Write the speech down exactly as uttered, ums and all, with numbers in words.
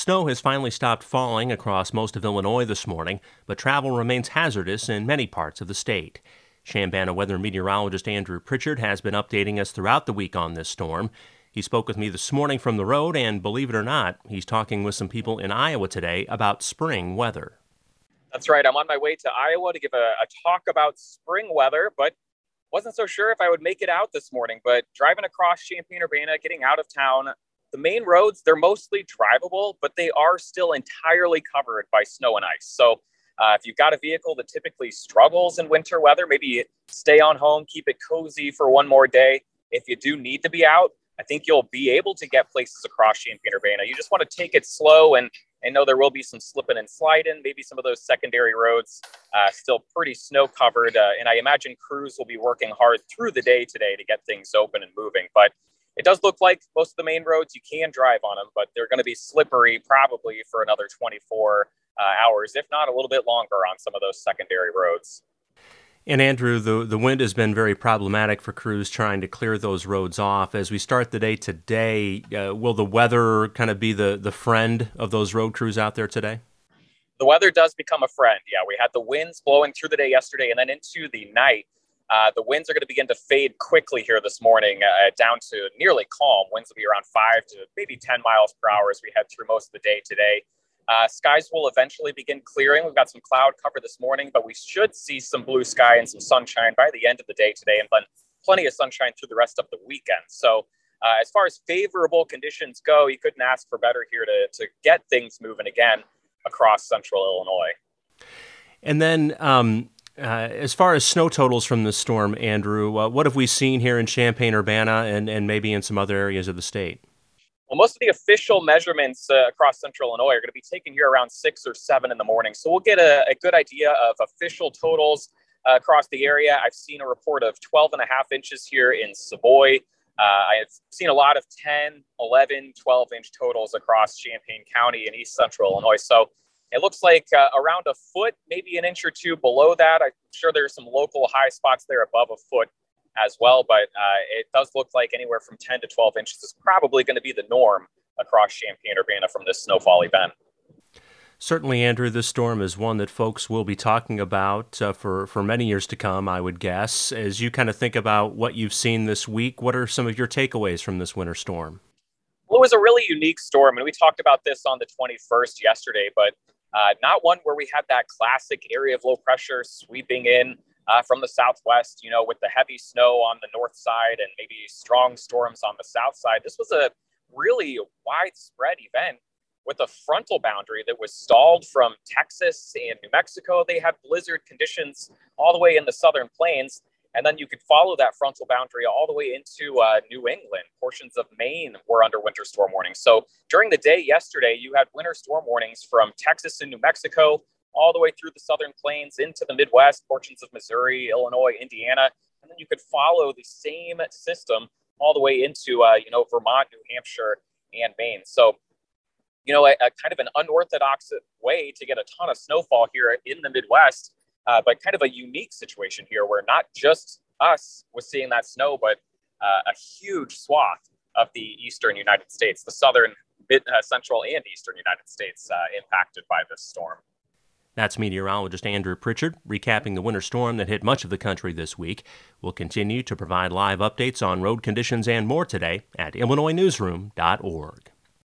Snow has finally stopped falling across most of Illinois this morning, but travel remains hazardous in many parts of the state. Chambana weather meteorologist Andrew Pritchard has been updating us throughout the week on this storm. He spoke with me this morning from the road, and believe it or not, he's talking with some people in Iowa today about spring weather. That's right. I'm on my way to Iowa to give a, a talk about spring weather, but wasn't so sure if I would make it out this morning. But driving across Champaign-Urbana, getting out of town, the main roads, they're mostly drivable, but they are still entirely covered by snow and ice. So uh, if you've got a vehicle that typically struggles in winter weather, maybe stay on home, keep it cozy for one more day. If you do need to be out, I think you'll be able to get places across Champaign-Urbana. You just want to take it slow and, and know there will be some slipping and sliding, maybe some of those secondary roads uh, still pretty snow covered. Uh, and I imagine crews will be working hard through the day today to get things open and moving. But it does look like most of the main roads, you can drive on them, but they're going to be slippery probably for another twenty-four uh, hours, if not a little bit longer on some of those secondary roads. And Andrew, the, the wind has been very problematic for crews trying to clear those roads off. As we start the day today, uh, will the weather kind of be the, the friend of those road crews out there today? The weather does become a friend. Yeah, we had the winds blowing through the day yesterday, and then into the night. Uh, the winds are going to begin to fade quickly here this morning, uh, down to nearly calm. Winds will be around five to maybe ten miles per hour as we head through most of the day today. Uh, skies will eventually begin clearing. We've got some cloud cover this morning, but we should see some blue sky and some sunshine by the end of the day today, and then plenty of sunshine through the rest of the weekend. So uh, as far as favorable conditions go, you couldn't ask for better here to, to get things moving again across central Illinois. And then um, uh, as far as snow totals from the storm, Andrew, uh, what have we seen here in Champaign-Urbana and, and maybe in some other areas of the state? Well, most of the official measurements uh, across central Illinois are going to be taken here around six or seven in the morning. So we'll get a, a good idea of official totals uh, across the area. I've seen a report of twelve and a half inches here in Savoy. Uh, I've seen a lot of ten, eleven, twelve inch totals across Champaign County and east central Illinois. So it looks like uh, around a foot, maybe an inch or two below that. I'm sure there's some local high spots there above a foot as well, but uh, it does look like anywhere from ten to twelve inches is probably going to be the norm across Champaign-Urbana from this snowfall event. Certainly, Andrew, this storm is one that folks will be talking about uh, for, for many years to come, I would guess. As you kind of think about what you've seen this week, what are some of your takeaways from this winter storm? Well, it was a really unique storm, and we talked about this on the twenty-first yesterday, but uh, not one where we had that classic area of low pressure sweeping in Uh, from the southwest, you know, with the heavy snow on the north side and maybe strong storms on the south side. This was a really widespread event with a frontal boundary that was stalled from Texas and New Mexico. They had blizzard conditions all the way in the southern plains. And then you could follow that frontal boundary all the way into uh, New England. Portions of Maine were under winter storm warnings. So during the day yesterday, you had winter storm warnings from Texas and New Mexico, all the way through the southern plains into the Midwest, portions of Missouri, Illinois, Indiana. And then you could follow the same system all the way into, uh, you know, Vermont, New Hampshire, and Maine. So, you know, a, a kind of an unorthodox way to get a ton of snowfall here in the Midwest, uh, but kind of a unique situation here where not just us was seeing that snow, but uh, a huge swath of the eastern United States, the southern, mid, uh, central, and eastern United States uh, impacted by this storm. That's meteorologist Andrew Pritchard recapping the winter storm that hit much of the country this week. We'll continue to provide live updates on road conditions and more today at illinois newsroom dot org.